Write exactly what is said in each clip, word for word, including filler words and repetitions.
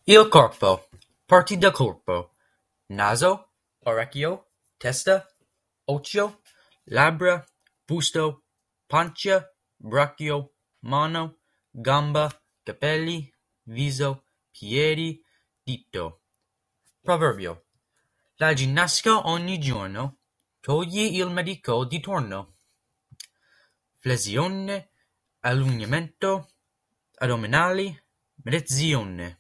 Il corpo. Parti del corpo: naso, orecchio, testa, occhio, labbra, busto, pancia, braccio, mano, gamba, capelli, viso, piedi, dito. Proverbio: la ginnastica ogni giorno toglie il medico di torno. Flessione, allungamento, addominali, meditazione.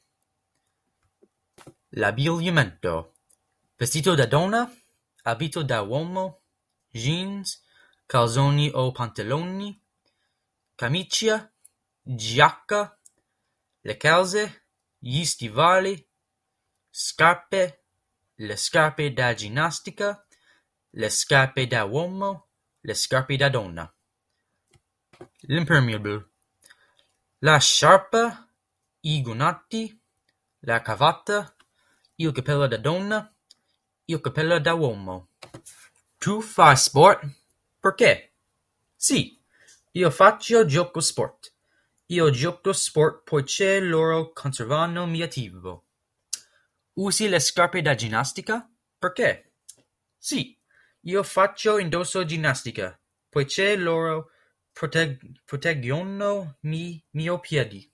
L'abbigliamento: vestito da donna, abito da uomo, jeans, calzoni o pantaloni, camicia, giacca, le calze, gli stivali, scarpe, le scarpe da ginnastica, le scarpe da uomo, le scarpe da donna. L'impermeable: la sciarpa, i guanti, la cravatta, il cappello da donna, il cappello da uomo. Tu fai sport? Perché? Sì, io faccio gioco sport. Io gioco sport poiché loro conservano mi attivo. Usi le scarpe da ginnastica? Perché? Sì, io faccio indosso ginnastica poiché loro proteg- proteggono mi mio piedi.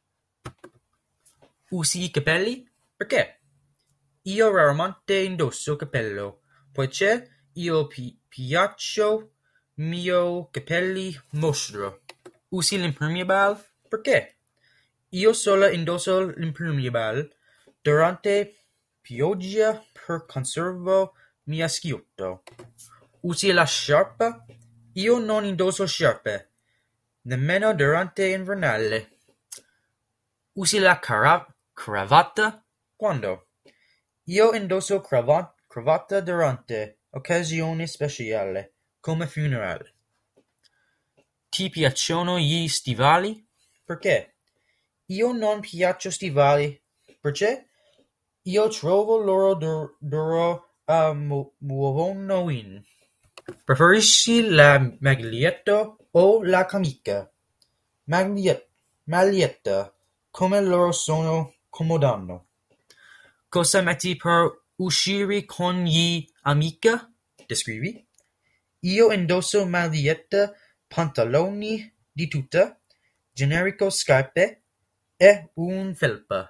Usi i capelli? Perché? Io raramente indosso cappello, poiché io pi- piaccio mio capelli mostro. Usi l'impermeable? Perché? Io solo indosso l'impermeable durante pioggia per conservo mio schiutto. Usi la sciarpa? Io non indosso sciarpe, nemmeno durante invernale. Usi la cara- cravatta? Quando? Io indosso crava- cravatta durante occasioni speciali, come funerali. Ti piacciono gli stivali? Perché? Io non piaccio stivali, perché io trovo loro dur- duro a mu- muovono in. Preferisci la maglietta o la camicia? Maglietta, maglietta, come loro sono comodano. Cosa metti per uscire con gli amici? Descrivi. Io indosso maglietta, pantaloni di tuta, generico scarpe e un felpa.